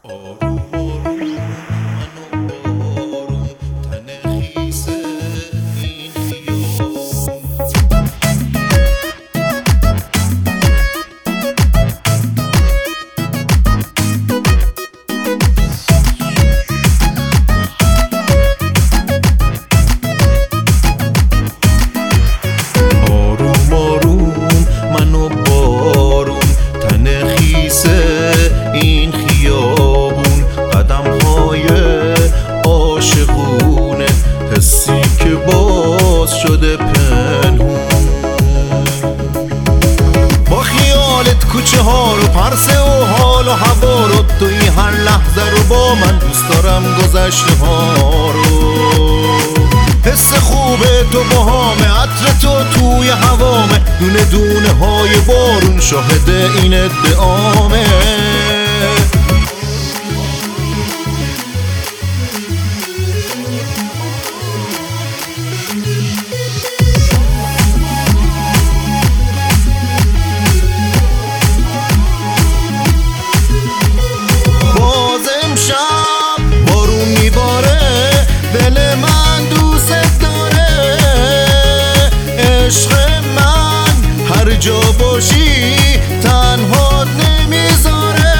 آروم آروم منو بارون تن خیس این خیابون آروم آروم منو بارون تن خیس این خیابون قدم‌های عاشقونه حسی که باز شده پنهون با خیالت کوچه ها رو پرسه و حال و هوا رو توی هر لحظه رو با من دوست دارم گذشته ها رو حس خوبه تو باهامه عطر تو توی هوامه دونه دونه های بارون شاهد این ادعامه باز امشب بارون میباره دل من دوست داره عشق من هر جا باشی تنهات نمیذاره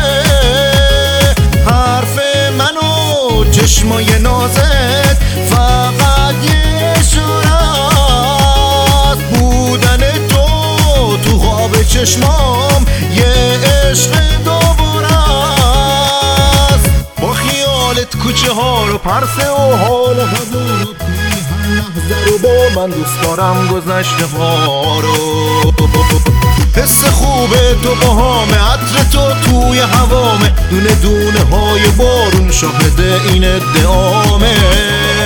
حرف منو چشمای نازت فقط یه اشاره‌ست بودن تو خواب چشمام یه عشق دوباره است با خیالت کوچه ها رو پرسه و حال و هوا رو توی هر لحظه رو با من دوست دارم گذشته ها رو حس خوبه تو باهامه عطر تو توی هوامه دونه دونه های بارون شاهد این ادعامه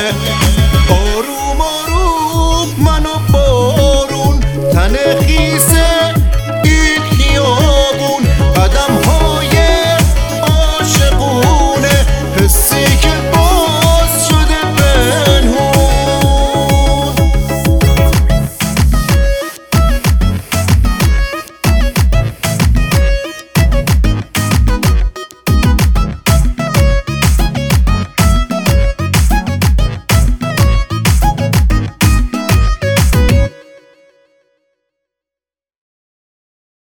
آروم آروم منو بارون تن خیس